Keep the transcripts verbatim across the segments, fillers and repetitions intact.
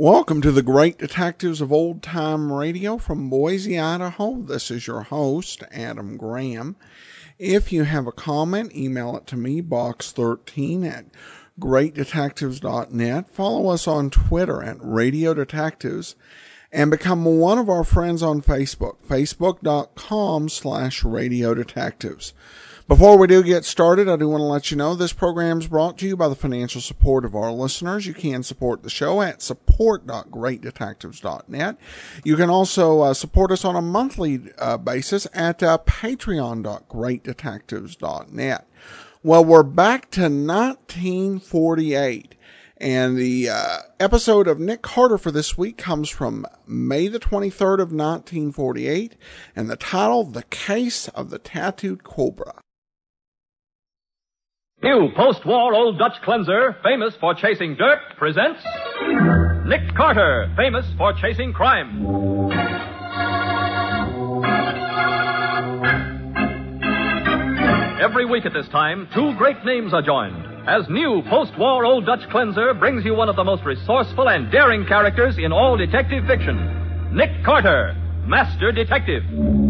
Welcome to the Great Detectives of Old Time Radio from Boise, Idaho. This is your host, Adam Graham. If you have a comment, email it to me, box thirteen at great detectives dot net. Follow us on Twitter at Radio Detectives and become one of our friends on Facebook, facebook.com slash Radio Detectives. Before we do get started, I do want to let you know this program is brought to you by the financial support of our listeners. You can support the show at support dot great detectives dot net. You can also uh, support us on a monthly uh, basis at uh, patreon dot great detectives dot net. Well, we're back to nineteen forty-eight, and the uh, episode of Nick Carter for this week comes from May the twenty-third of nineteen forty-eight, and the title, The Case of the Tattooed Cobra. New post-war Old Dutch cleanser, famous for chasing dirt, presents Nick Carter, famous for chasing crime. Every week at this time, two great names are joined, as new post-war Old Dutch cleanser brings you one of the most resourceful and daring characters in all detective fiction, Nick Carter, Master Detective.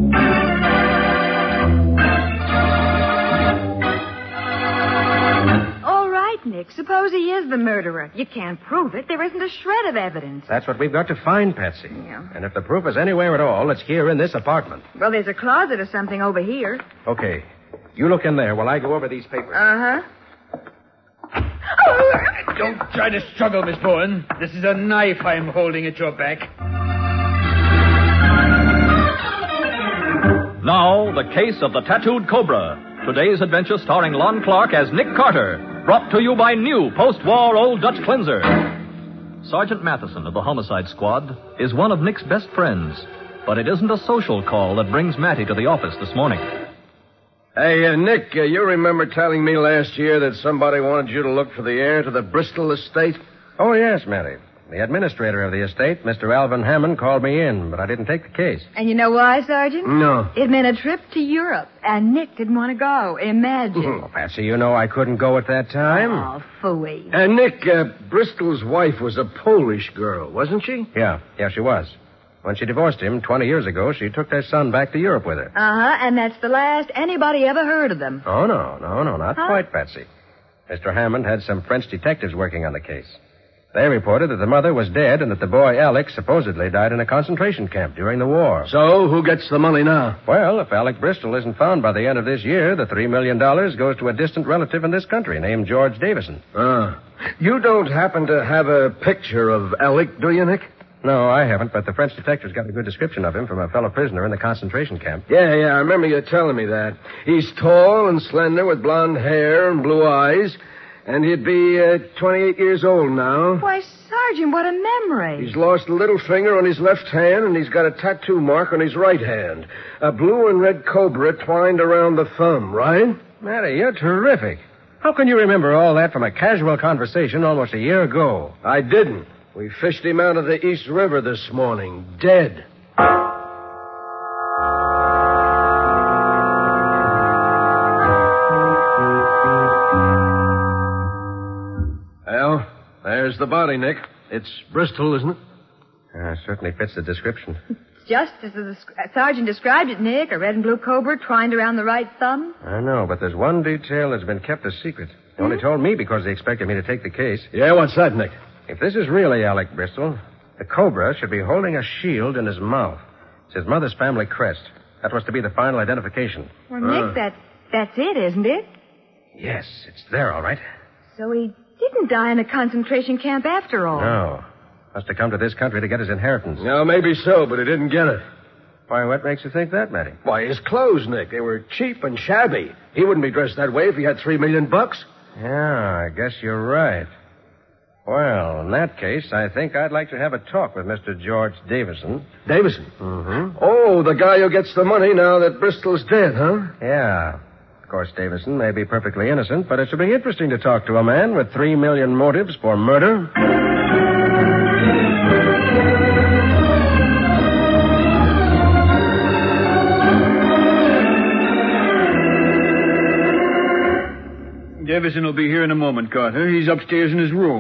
Nick, suppose he is the murderer. You can't prove it. There isn't a shred of evidence. That's what we've got to find, Patsy. Yeah. And if the proof is anywhere at all, it's here in this apartment. Well, there's a closet or something over here. Okay. You look in there while I go over these papers. Uh-huh. Don't try to struggle, Miss Bowen. This is a knife I'm holding at your back. Now, the case of the tattooed cobra. Today's adventure starring Lon Clark as Nick Carter. Brought to you by new post-war Old Dutch cleanser. Sergeant Matheson of the Homicide Squad is one of Nick's best friends. But it isn't a social call that brings Matty to the office this morning. Hey, uh, Nick, uh, you remember telling me last year that somebody wanted you to look for the heir to the Bristol estate? Oh, yes, Matty. The administrator of the estate, Mister Alvin Hammond, called me in, but I didn't take the case. And you know why, Sergeant? No. It meant a trip to Europe, and Nick didn't want to go. Imagine. Oh, Patsy, you know I couldn't go at that time. Oh, phooey. And, uh, Nick, uh, Bristol's wife was a Polish girl, wasn't she? Yeah, yeah, she was. When she divorced him twenty years ago, she took their son back to Europe with her. Uh-huh, and that's the last anybody ever heard of them. Oh, no, no, no, not huh? quite, Patsy. Mister Hammond had some French detectives working on the case. They reported that the mother was dead and that the boy, Alex, supposedly died in a concentration camp during the war. So, who gets the money now? Well, if Alec Bristol isn't found by the end of this year, the three million dollars goes to a distant relative in this country named George Davison. Ah. You don't happen to have a picture of Alec, do you, Nick? No, I haven't, but the French detectives got a good description of him from a fellow prisoner in the concentration camp. Yeah, yeah, I remember you telling me that. He's tall and slender with blonde hair and blue eyes. And he'd be uh, twenty-eight years old now. Why, Sergeant, what a memory. He's lost a little finger on his left hand, and he's got a tattoo mark on his right hand. A blue and red cobra twined around the thumb, right? Matty, you're terrific. How can you remember all that from a casual conversation almost a year ago? I didn't. We fished him out of the East River this morning, dead. Well, there's the body, Nick. It's Bristol, isn't it? Uh, certainly fits the description. It's just as the sergeant described it, Nick. A red and blue cobra twined around the right thumb. I know, but there's one detail that's been kept a secret. They only told me because they expected me to take the case. Yeah, what's that, Nick? If this is really Alec Bristol, the cobra should be holding a shield in his mouth. It's his mother's family crest. That was to be the final identification. Well, Uh. Nick, that, that's it, isn't it? Yes, it's there, all right. So he didn't die in a concentration camp after all. No. Must have come to this country to get his inheritance. No, maybe so, but he didn't get it. Why, what makes you think that, Matty? Why, his clothes, Nick. They were cheap and shabby. He wouldn't be dressed that way if he had three million bucks. Yeah, I guess you're right. Well, in that case, I think I'd like to have a talk with Mister George Davison. Davison? Mm-hmm. Oh, the guy who gets the money now that Bristol's dead, huh? Yeah. Of course, Davison may be perfectly innocent, but it should be interesting to talk to a man with three million motives for murder. Davison will be here in a moment, Carter. He's upstairs in his room.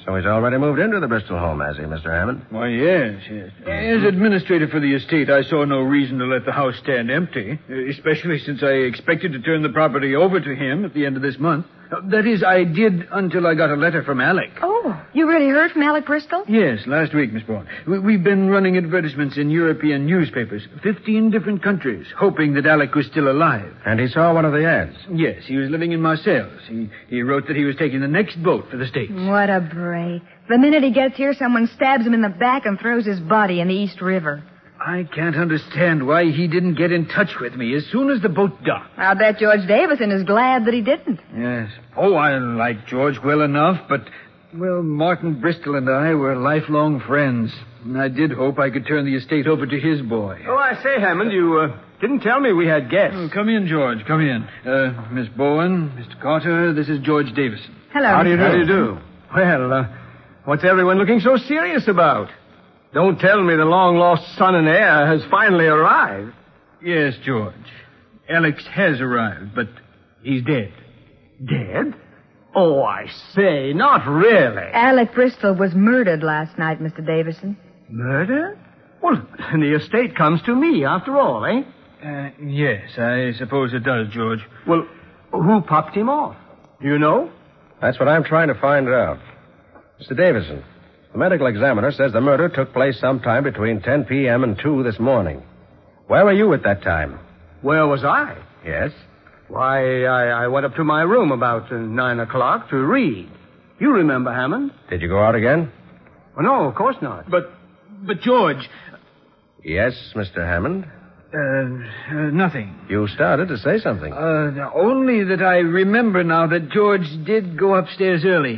So he's already moved into the Bristol home, has he, Mister Hammond? Why, yes, yes. As administrator for the estate, I saw no reason to let the house stand empty, especially since I expected to turn the property over to him at the end of this month. That is, I did until I got a letter from Alec. Oh, you really heard from Alec Bristol? Yes, last week, Miss Bourne. We- We've been running advertisements in European newspapers, fifteen different countries, hoping that Alec was still alive. And he saw one of the ads. Yes, he was living in Marseilles. He, he wrote that he was taking the next boat for the States. What a break. The minute he gets here, someone stabs him in the back and throws his body in the East River. I can't understand why he didn't get in touch with me as soon as the boat docked. I'll bet George Davison is glad that he didn't. Yes. Oh, I like George well enough, but, well, Martin Bristol and I were lifelong friends. And I did hope I could turn the estate over to his boy. Oh, I say, Hammond, you uh, didn't tell me we had guests. Oh, come in, George. Come in. Uh, Miss Bowen, Mister Carter, this is George Davison. Hello. How do you do? Mister How do you do? Well, uh, what's everyone looking so serious about? Don't tell me the long-lost son and heir has finally arrived. Yes, George. Alex has arrived, but he's dead. Dead? Oh, I say, not really. Alec Bristol was murdered last night, Mister Davison. Murder? Well, the estate comes to me, after all, eh? Uh, yes, I suppose it does, George. Well, who popped him off? You know? That's what I'm trying to find out. Mister Davison, the medical examiner says the murder took place sometime between ten p.m. and two this morning. Where were you at that time? Where was I? Yes? Why, I, I went up to my room about uh, nine o'clock to read. You remember, Hammond? Did you go out again? Well, no, of course not. But, but George... Yes, Mister Hammond. Uh, uh, nothing. You started to say something. Uh, only that I remember now that George did go upstairs early.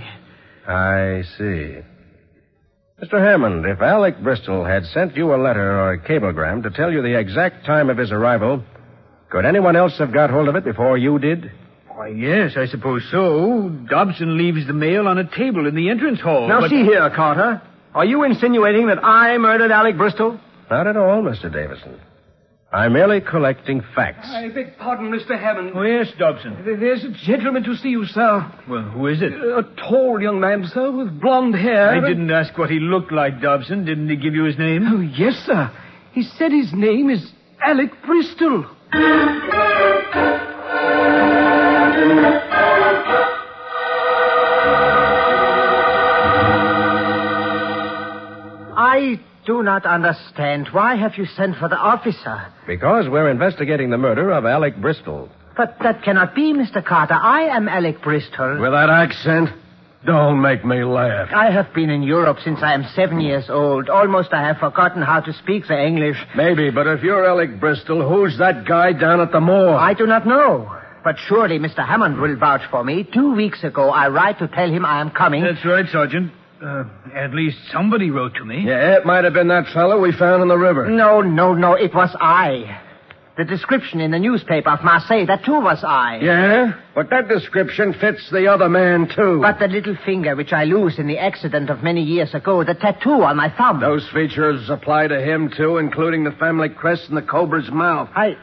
I see. Mister Hammond, if Alec Bristol had sent you a letter or a cablegram to tell you the exact time of his arrival, could anyone else have got hold of it before you did? Why, yes, I suppose so. Dobson leaves the mail on a table in the entrance hall. Now, but... see here, Carter. Are you insinuating that I murdered Alec Bristol? Not at all, Mister Davison. I'm merely collecting facts. I beg pardon, Mister Hammond. Oh, yes, Dobson. There's a gentleman to see you, sir. Well, who is it? A tall young man, sir, with blonde hair. I didn't ask what he looked like, Dobson. Didn't he give you his name? Oh, yes, sir. He said his name is Alec Bristol. I do not understand. Why have you sent for the officer? Because we're investigating the murder of Alec Bristol. But that cannot be, Mister Carter. I am Alec Bristol. With that accent? Don't make me laugh. I have been in Europe since I am seven years old. Almost I have forgotten how to speak the English. Maybe, but if you're Alec Bristol, who's that guy down at the morgue? I do not know. But surely Mister Hammond will vouch for me. Two weeks ago, I write to tell him I am coming. That's right, Sergeant. Uh, at least somebody wrote to me. Yeah, it might have been that fellow we found in the river. No, no, no, it was I. The description in the newspaper of Marseille, that too was I. Yeah? But that description fits the other man, too. But the little finger which I lose in the accident of many years ago, the tattoo on my thumb. Those features apply to him, too, including the family crest and the cobra's mouth. I...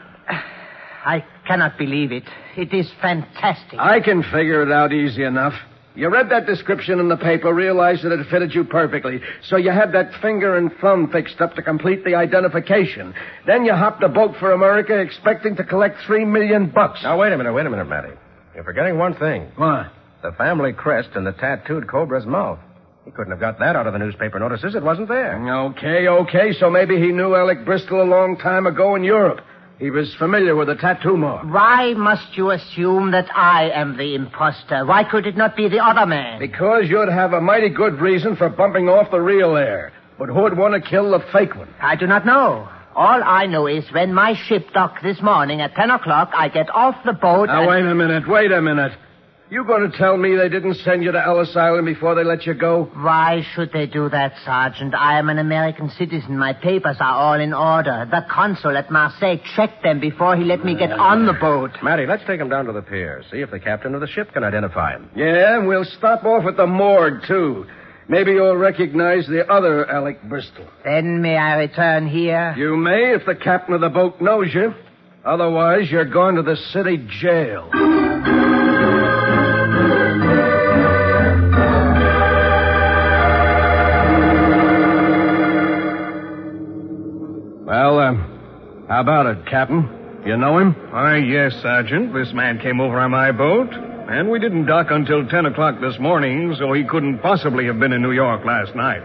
I cannot believe it. It is fantastic. I can figure it out easy enough. You read that description in the paper, realized that it fitted you perfectly, so you had that finger and thumb fixed up to complete the identification. Then you hopped a boat for America expecting to collect three million bucks. Now, wait a minute, wait a minute, Matty. You're forgetting one thing. What? The family crest and the tattooed cobra's mouth. He couldn't have got that out of the newspaper notices. It wasn't there. Okay, okay, so maybe he knew Alec Bristol a long time ago in Europe. He was familiar with the tattoo mark. Why must you assume that I am the imposter? Why could it not be the other man? Because you'd have a mighty good reason for bumping off the real heir. But who'd want to kill the fake one? I do not know. All I know is when my ship docked this morning at ten o'clock, I get off the boat Now, and... wait a minute, wait a minute. You going to tell me they didn't send you to Ellis Island before they let you go? Why should they do that, Sergeant? I am an American citizen. My papers are all in order. The consul at Marseille checked them before he let me get on the boat. Matty, let's take him down to the pier. See if the captain of the ship can identify him. Yeah, and we'll stop off at the morgue, too. Maybe you'll recognize the other Alec Bristol. Then may I return here? You may if the captain of the boat knows you. Otherwise, you're going to the city jail. Well, uh, how about it, Captain? You know him? Why, yes, Sergeant. This man came over on my boat, and we didn't dock until ten o'clock this morning, so he couldn't possibly have been in New York last night.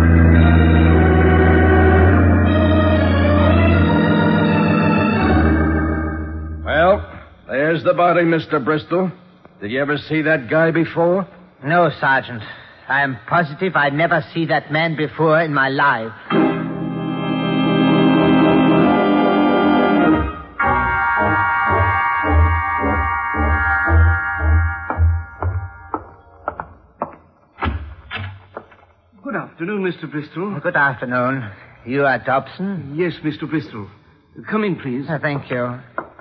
Well, there's the body, Mister Bristol. Did you ever see that guy before? No, Sergeant. I am positive I never see that man before in my life. Good afternoon, Mister Bristol. Good afternoon. You are Dobson? Yes, Mister Bristol. Come in, please. Uh, thank you.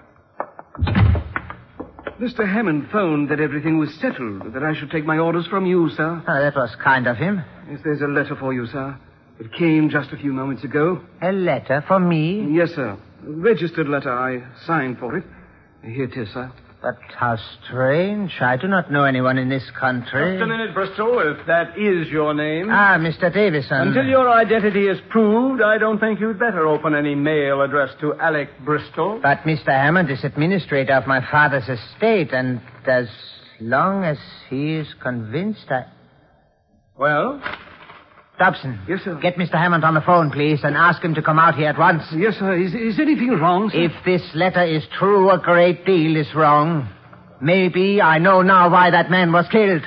Mister Hammond phoned that everything was settled, that I should take my orders from you, sir. Oh, that was kind of him. Yes, there's a letter for you, sir. It came just a few moments ago. A letter for me? Yes, sir. A registered letter. I signed for it. Here it is, sir. But how strange. I do not know anyone in this country. Just a minute, Bristol, if that is your name. Ah, Mister Davison. Until your identity is proved, I don't think you'd better open any mail addressed to Alec Bristol. But Mister Hammond is administrator of my father's estate, and as long as he is convinced, I... Well? Dobson. Yes, sir. Get Mister Hammond on the phone, please, and ask him to come out here at once. Yes, sir. Is, is anything wrong, sir? If this letter is true, a great deal is wrong. Maybe I know now why that man was killed.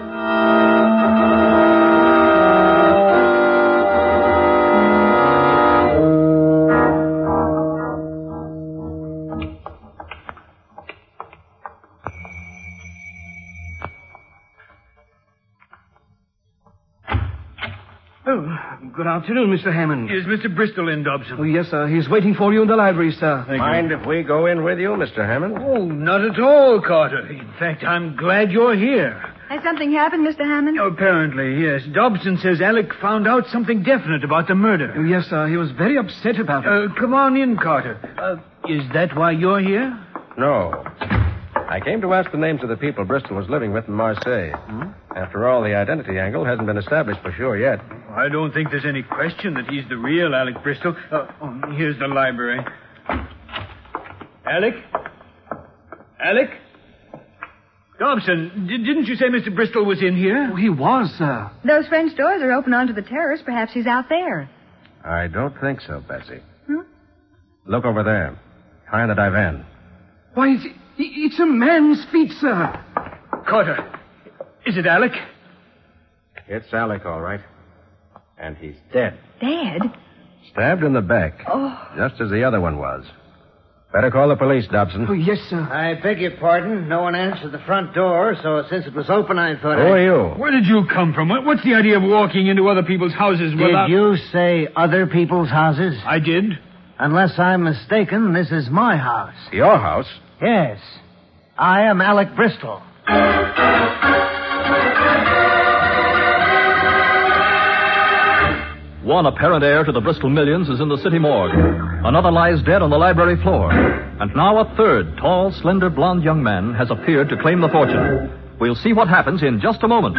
Oh, good afternoon, Mister Hammond. Is Mister Bristol in, Dobson? Oh, yes, sir. He's waiting for you in the library, sir. Thank Mind if we go in with you, Mister Hammond? Oh, not at all, Carter. In fact, I'm glad you're here. Has something happened, Mister Hammond? Apparently, yes. Dobson says Alec found out something definite about the murder. Oh, yes, sir. He was very upset about it. Uh, come on in, Carter. Uh, is that why you're here? No. I came to ask the names of the people Bristol was living with in Marseille. Hmm? After all, the identity angle hasn't been established for sure yet. I don't think there's any question that he's the real Alec Bristol. Uh, oh, here's the library. Alec? Alec? Dobson, d- didn't you say Mister Bristol was in here? Oh, he was, sir. Those French doors are open onto the terrace. Perhaps he's out there. I don't think so, Betsy. Hmm? Look over there, behind the divan. Why, it's, it's a man's feet, sir. Carter, is it Alec? It's Alec, all right. And he's dead. Dead? Stabbed in the back. Oh. Just as the other one was. Better call the police, Dobson. Oh, yes, sir. I beg your pardon. No one answered the front door, so since it was open, I thought Who I... are you? Where did you come from? What- What's the idea of walking into other people's houses Did without... you say other people's houses? I did. Unless I'm mistaken, this is my house. Your house? Yes. I am Alec Bristol. One apparent heir to the Bristol millions is in the city morgue. Another lies dead on the library floor. And now a third, tall, slender, blond young man has appeared to claim the fortune. We'll see what happens in just a moment.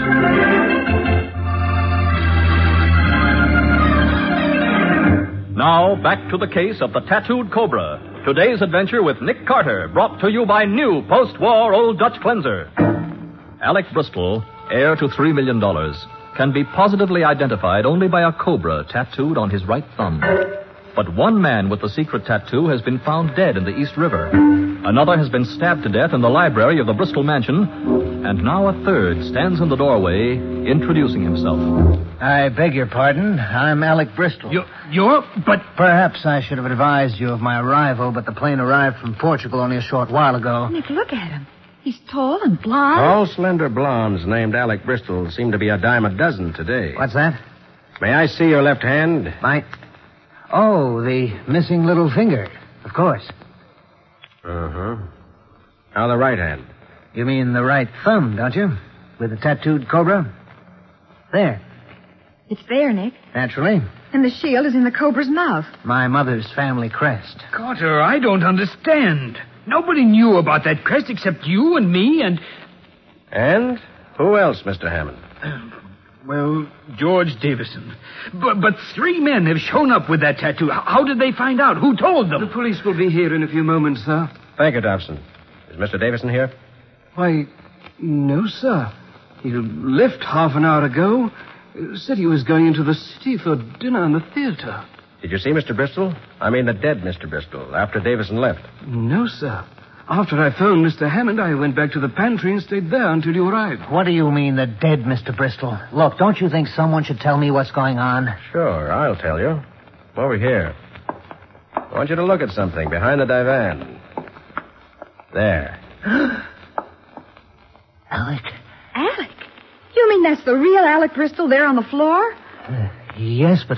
Now, back to the case of the Tattooed Cobra. Today's adventure with Nick Carter, brought to you by new post-war Old Dutch Cleanser. Alec Bristol, heir to three million dollars, can be positively identified only by a cobra tattooed on his right thumb. But one man with the secret tattoo has been found dead in the East River. Another has been stabbed to death in the library of the Bristol mansion. And now a third stands in the doorway, introducing himself. I beg your pardon. I'm Alec Bristol. You, you're... But... Perhaps I should have advised you of my arrival, but the plane arrived from Portugal only a short while ago. Nick, look at him. He's tall and blond. All slender blondes named Alec Bristol seem to be a dime a dozen today. What's that? May I see your left hand? My... Oh, the missing little finger. Of course. Uh-huh. Now the right hand. You mean the right thumb, don't you? With the tattooed cobra? There. It's there, Nick. Naturally. And the shield is in the cobra's mouth. My mother's family crest. Carter, I don't understand. Nobody knew about that crest except you and me and... And who else, Mister Hammond? Well, George Davison. But, but three men have shown up with that tattoo. How did they find out? Who told them? The police will be here in a few moments, sir. Thank you, Dobson. Is Mister Davison here? Why, no, sir. He left half an hour ago. Said he was going into the city for dinner in the theater. Did you see Mister Bristol? I mean the dead Mister Bristol, after Davison left. No, sir. After I phoned Mister Hammond, I went back to the pantry and stayed there until you arrived. What do you mean, the dead Mister Bristol? Look, don't you think someone should tell me what's going on? Sure, I'll tell you. Over here. I want you to look at something behind the divan. There. Alec? Alec? You mean that's the real Alec Bristol there on the floor? Uh, yes, but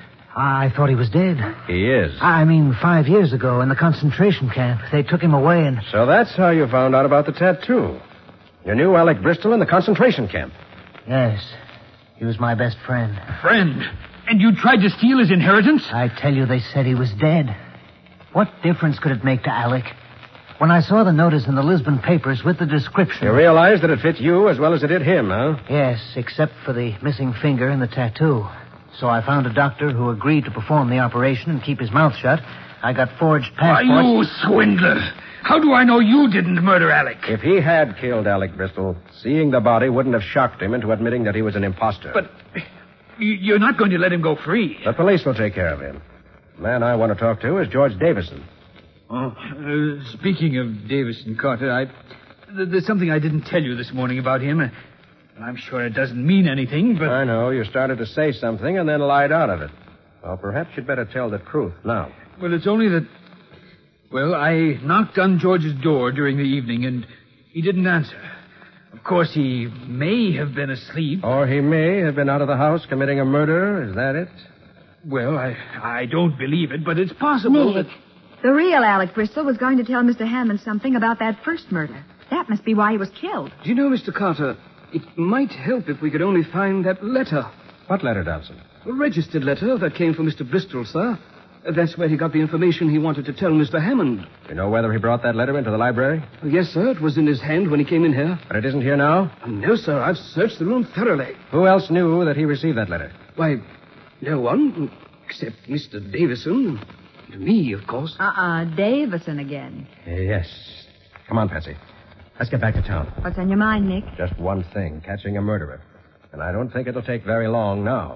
I thought he was dead. He is. I mean, five years ago in the concentration camp. They took him away and... So that's how you found out about the tattoo. You knew Alec Bristol in the concentration camp. Yes. He was my best friend. Friend? And you tried to steal his inheritance? I tell you, they said he was dead. What difference could it make to Alec? When I saw the notice in the Lisbon papers with the description... You realized that it fit you as well as it did him, huh? Yes, except for the missing finger and the tattoo. So I found a doctor who agreed to perform the operation and keep his mouth shut. I got forged passports... Why, you swindler! How do I know you didn't murder Alec? If he had killed Alec Bristol, seeing the body wouldn't have shocked him into admitting that he was an imposter. But you're not going to let him go free. The police will take care of him. The man I want to talk to is George Davison. Oh, uh, speaking of Davison, Carter, I, th- there's something I didn't tell you this morning about him. Uh, I'm sure it doesn't mean anything, but... I know. You started to say something and then lied out of it. Well, perhaps you'd better tell the truth now. Well, it's only that... Well, I knocked on George's door during the evening, and he didn't answer. Of course, he may have been asleep. Or he may have been out of the house committing a murder. Is that it? Well, I, I don't believe it, but it's possible Nick, that... the real Alec Bristol was going to tell Mister Hammond something about that first murder. That must be why he was killed. Do you know, Mister Carter, it might help if we could only find that letter. What letter, Dobson? A registered letter that came from Mister Bristol, sir. That's where he got the information he wanted to tell Mister Hammond. You know whether he brought that letter into the library? Yes, sir. It was in his hand when he came in here. But it isn't here now? No, sir. I've searched the room thoroughly. Who else knew that he received that letter? Why, no one, except Mister Davison. And me, of course. Uh-uh, Davison again. Yes. Come on, Patsy. Let's get back to town. What's on your mind, Nick? Just one thing, catching a murderer. And I don't think it'll take very long now.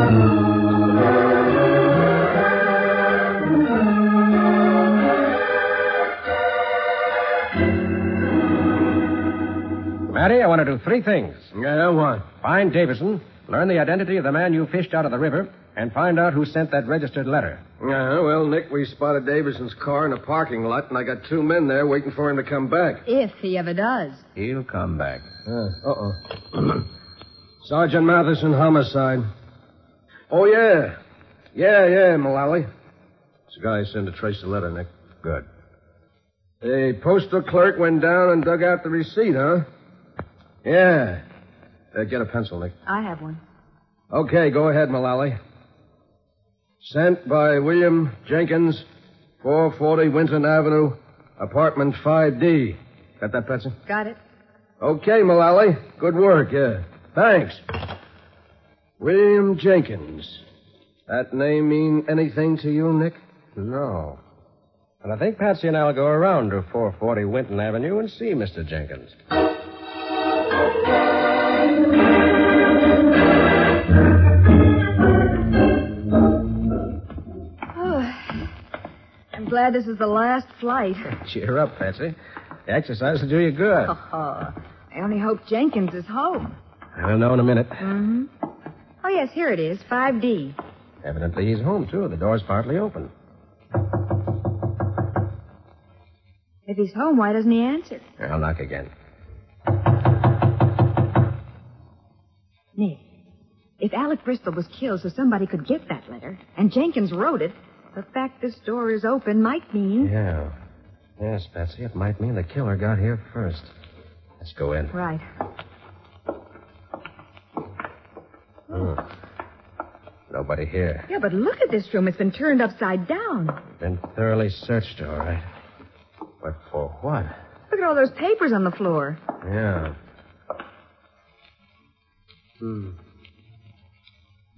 Matty, I want to do three things. Yeah, what? Find Davison, learn the identity of the man you fished out of the river, and find out who sent that registered letter. Yeah, well, Nick, we spotted Davison's car in a parking lot, and I got two men there waiting for him to come back. If he ever does. He'll come back. Uh, uh-oh. Sergeant Matheson, homicide. Oh, yeah. Yeah, yeah, Mullally. This guy sent to trace the letter, Nick. Good. The postal clerk went down and dug out the receipt, huh? Yeah. Uh, get a pencil, Nick. I have one. Okay, go ahead, Mullally. Sent by William Jenkins, four forty Winton Avenue, apartment five D. Got that, Patsy? Got it. Okay, Mullally. Good work, yeah. Thanks. William Jenkins. That name mean anything to you, Nick? No. And I think Patsy and I'll go around to four forty Winton Avenue and see Mister Jenkins. I'm glad this is the last flight. Cheer up, Patsy. The exercise will do you good. Oh, I only hope Jenkins is home. We'll know in a minute. Mm-hmm. Oh, yes, here it is, five D. Evidently he's home, too. The door's partly open. If he's home, why doesn't he answer? I'll knock again. Nick, if Alec Bristol was killed so somebody could get that letter, and Jenkins wrote it, the fact this door is open might mean... Yeah. Yes, Patsy, it might mean the killer got here first. Let's go in. Right. Hmm. Nobody here. Yeah, but look at this room. It's been turned upside down. Been thoroughly searched, all right. But for what? Look at all those papers on the floor. Yeah. Hmm.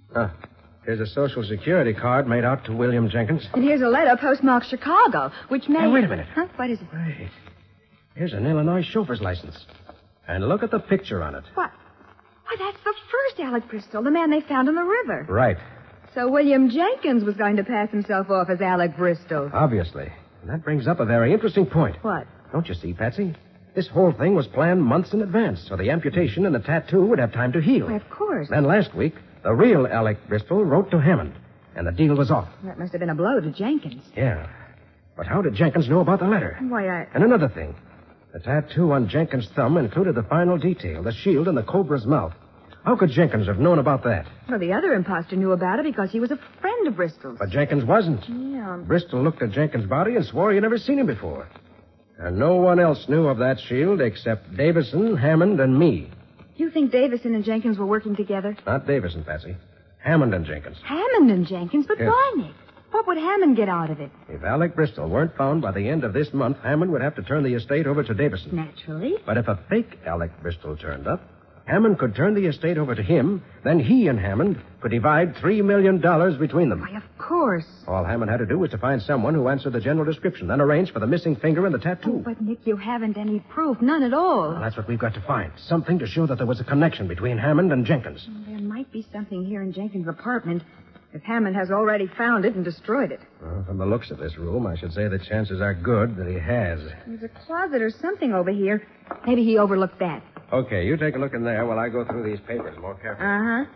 Huh. Here's a Social Security card made out to William Jenkins. And here's a letter postmarked Chicago, which may... Hey, wait a minute. Huh? What is it? Wait. Here's an Illinois chauffeur's license. And look at the picture on it. What? Why, that's the first Alec Bristol, the man they found in the river. Right. So William Jenkins was going to pass himself off as Alec Bristol. Obviously. And that brings up a very interesting point. What? Don't you see, Patsy? This whole thing was planned months in advance, so the amputation and the tattoo would have time to heal. Why, of course. Then last week, the real Alec Bristol wrote to Hammond, and the deal was off. That must have been a blow to Jenkins. Yeah. But how did Jenkins know about the letter? Why, I... And another thing. The tattoo on Jenkins' thumb included the final detail, the shield in the cobra's mouth. How could Jenkins have known about that? Well, the other imposter knew about it because he was a friend of Bristol's. But Jenkins wasn't. Yeah. Bristol looked at Jenkins' body and swore he'd never seen him before. And no one else knew of that shield except Davison, Hammond, and me. You think Davison and Jenkins were working together? Not Davison, Patsy. Hammond and Jenkins. Hammond and Jenkins? But Yes. why, Nick? What would Hammond get out of it? If Alec Bristol weren't found by the end of this month, Hammond would have to turn the estate over to Davison. Naturally. But if a fake Alec Bristol turned up, Hammond could turn the estate over to him, then he and Hammond could divide three million dollars between them. Why, of course. All Hammond had to do was to find someone who answered the general description, then arrange for the missing finger and the tattoo. Oh, but, Nick, you haven't any proof. None at all. Well, that's what we've got to find. Something to show that there was a connection between Hammond and Jenkins. There might be something here in Jenkins' apartment if Hammond has already found it and destroyed it. Well, from the looks of this room, I should say the chances are good that he has. There's a closet or something over here. Maybe he overlooked that. Okay, you take a look in there while I go through these papers more carefully.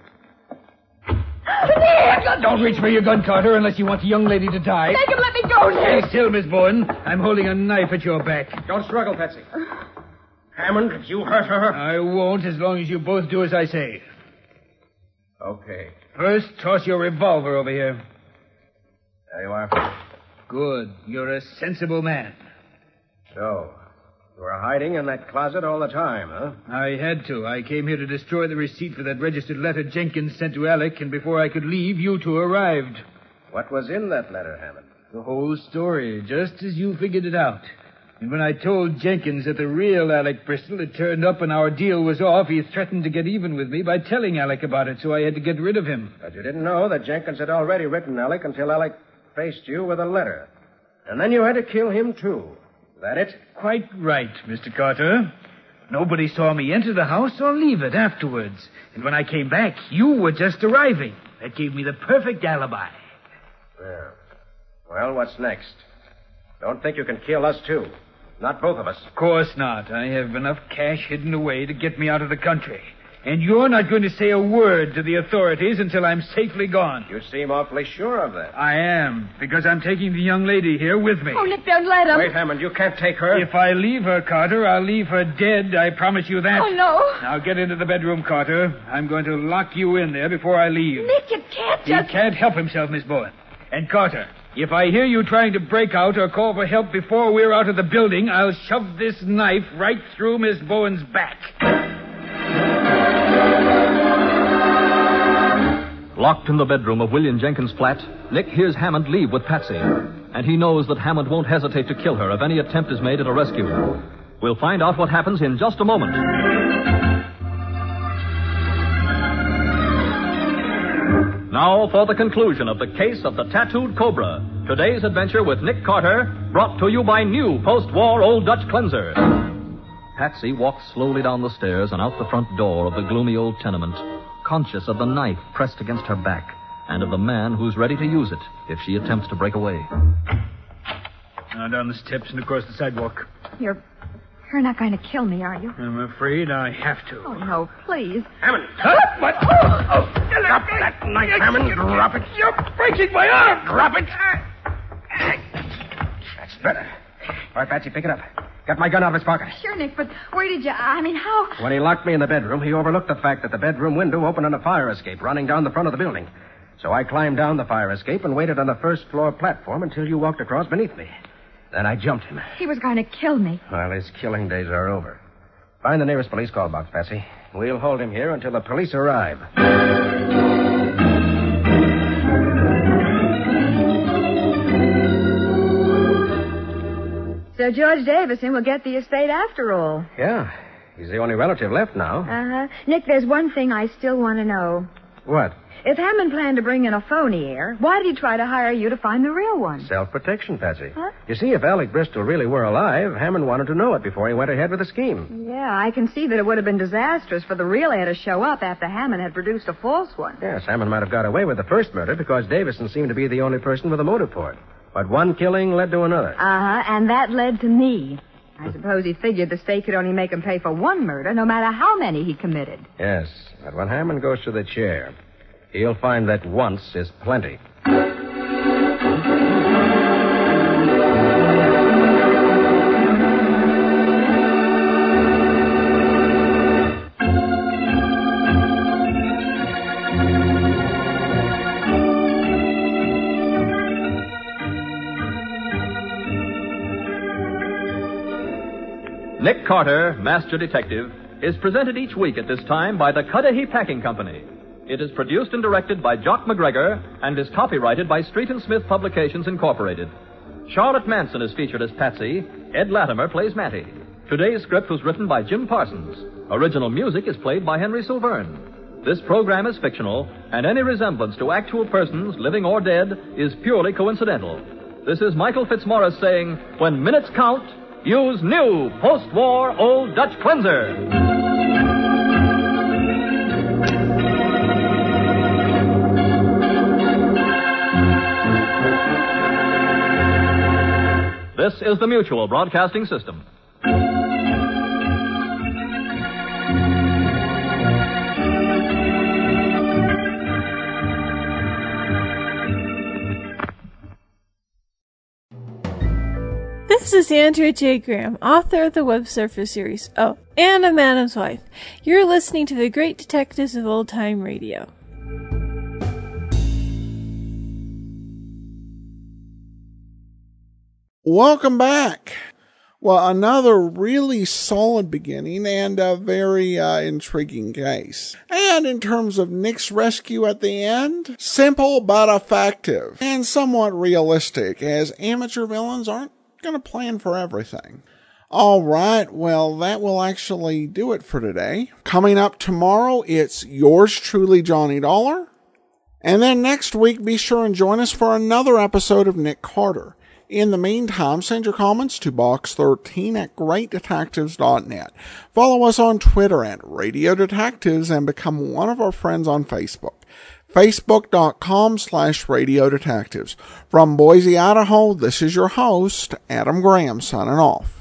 Uh-huh. Don't reach for your gun, Carter, unless you want the young lady to die. Make him let me go, Nick! Stay still, Miss Bowen. I'm holding a knife at your back. Don't struggle, Patsy. Hammond, if you hurt her... I won't as long as you both do as I say. Okay. First, toss your revolver over here. There you are. Good. You're a sensible man. So, you were hiding in that closet all the time, huh? I had to. I came here to destroy the receipt for that registered letter Jenkins sent to Alec, and before I could leave, you two arrived. What was in that letter, Hammond? The whole story, just as you figured it out. And when I told Jenkins that the real Alec Bristol had turned up and our deal was off, he threatened to get even with me by telling Alec about it, so I had to get rid of him. But you didn't know that Jenkins had already written Alec until Alec faced you with a letter. And then you had to kill him, too. Is that it? Quite right, Mister Carter. Nobody saw me enter the house or leave it afterwards. And when I came back, you were just arriving. That gave me the perfect alibi. Yeah. Well, what's next? Don't think you can kill us, too. Not both of us. Of course not. I have enough cash hidden away to get me out of the country. And you're not going to say a word to the authorities until I'm safely gone. You seem awfully sure of that. I am, because I'm taking the young lady here with me. Oh, Nick, don't let him. Wait, Hammond, you can't take her. If I leave her, Carter, I'll leave her dead. I promise you that. Oh, no. Now get into the bedroom, Carter. I'm going to lock you in there before I leave. Nick, you can't He just... can't help himself, Miss Bowen. And Carter, if I hear you trying to break out or call for help before we're out of the building, I'll shove this knife right through Miss Bowen's back. Locked in the bedroom of William Jenkins' flat, Nick hears Hammond leave with Patsy. And he knows that Hammond won't hesitate to kill her if any attempt is made at a rescue. We'll find out what happens in just a moment. Now for the conclusion of the case of the Tattooed Cobra. Today's adventure with Nick Carter, brought to you by new post-war Old Dutch Cleanser. Patsy walks slowly down the stairs and out the front door of the gloomy old tenement, conscious of the knife pressed against her back and of the man who's ready to use it if she attempts to break away. Now down the steps and across the sidewalk. You're... You're not going to kill me, are you? I'm afraid I have to. Oh, no, please. Hammond! Huh? What? Oh, oh, Drop that knife, Hammond. Drop it. You're breaking my arm. Drop it. That's better. All right, Patsy, pick it up. Got my gun out of his pocket. Sure, Nick, but where did you... I mean, how... When he locked me in the bedroom, he overlooked the fact that the bedroom window opened on a fire escape running down the front of the building. So I climbed down the fire escape and waited on the first floor platform until you walked across beneath me. Then I jumped him. He was going to kill me. Well, his killing days are over. Find the nearest police call box, Patsy. We'll hold him here until the police arrive. So George Davison will get the estate after all. Yeah. He's the only relative left now. Uh-huh. Nick, there's one thing I still want to know. What? If Hammond planned to bring in a phony heir, why did he try to hire you to find the real one? Self-protection, Patsy. Huh? You see, if Alec Bristol really were alive, Hammond wanted to know it before he went ahead with the scheme. Yeah, I can see that it would have been disastrous for the real heir to show up after Hammond had produced a false one. Yes, Hammond might have got away with the first murder because Davison seemed to be the only person with a motive for it. But one killing led to another. Uh-huh, and that led to me. I suppose he figured the state could only make him pay for one murder, no matter how many he committed. Yes, but when Hammond goes to the chair, he'll find that once is plenty. Nick Carter, Master Detective, is presented each week at this time by the Cudahy Packing Company. It is produced and directed by Jock McGregor and is copyrighted by Street and Smith Publications, Incorporated. Charlotte Manson is featured as Patsy. Ed Latimer plays Matty. Today's script was written by Jim Parsons. Original music is played by Henry Silverne. This program is fictional, and any resemblance to actual persons, living or dead, is purely coincidental. This is Michael Fitzmaurice saying, when minutes count, use new post-war Old Dutch Cleanser. This is the Mutual Broadcasting System. This is Andrea J. Graham, author of the Web Surfer series, oh, and a Madam's Wife. You're listening to The Great Detectives of Old Time Radio. Welcome back. Well, another really solid beginning and a very uh, intriguing case. And in terms of Nick's rescue at the end, simple but effective and somewhat realistic, as amateur villains aren't going to plan for everything. All right, well, that will actually do it for today. Coming up tomorrow, it's yours truly, Johnny Dollar. And then next week, be sure and join us for another episode of Nick Carter. In the meantime, send your comments to box thirteen at great detectives dot net. Follow us on Twitter at Radio Detectives and become one of our friends on Facebook. Facebook.com slash Radio Detectives. From Boise, Idaho, this is your host, Adam Graham, signing off.